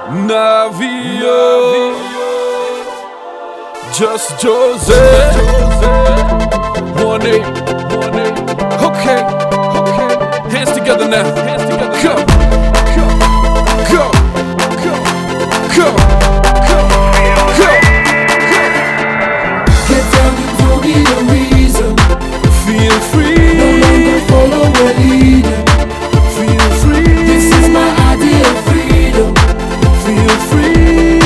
Navio, just Jose. 1-8, 1-8. Okay, hands together now. Go, go, go, go, go, go. Get down, you don't need a reason. Feel free. No longer follow a leader. Feel free. This is my idea of freedom. Feel free.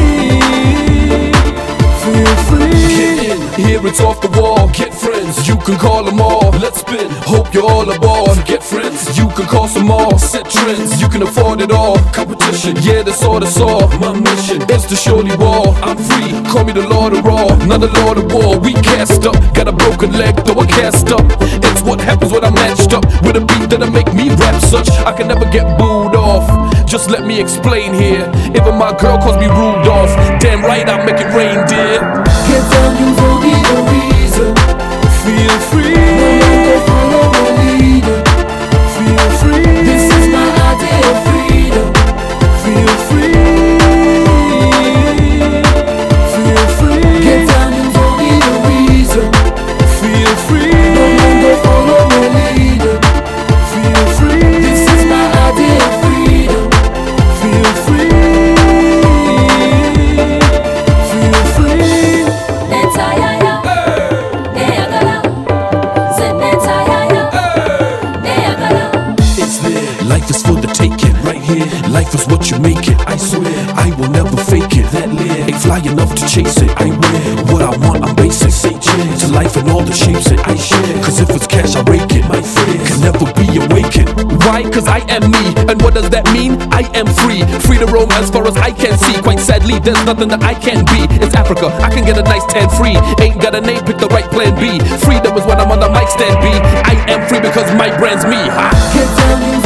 Feel free. Get in, here it's off the wall. Get friends, you can call them all. Let's spin, hope you're all aboard. Get friends, you can call some more. Set trends, you can afford it all. Competition, yeah, that's all. My mission is to surely war. I'm free, call me the Lord of Raw, not the Lord of War. We cast up, got a broken leg, though I cast up. It's what happens when I'm matched up with a beat that'll make me rap such I can never get booed off. Just let me explain here. Even my girl calls me Rudolph. Damn right, I make it rain, dear. Get down, you don't need a reason. Feel free. No longer follow a leader. Feel free. This is my idea of freedom. Feel free. Feel free. Get down, you don't need a reason. Feel free. No longer follow a leader. Feel free. This is my idea of freedom. Feel free. Feel free. It's there. Life is for the taking, right here. Life is what you make it. I swear, I will never fake it. That leer ain't fly enough to chase it. I wear what I want, I'm basic. Say cheers to life and all the shapes that I share. Cause if it's cash, I rake it. My fears can never be awakened. Why? Cause I am me. And what does that mean? I am free. Free to roam as far as I can see. Quite sadly, there's nothing that I can't be. It's Africa, I can get a nice tan free. Ain't got a name, pick the right plan B. Freedom is when I'm on the mic stand B. I am free because my brand's me. Ha! Get down, you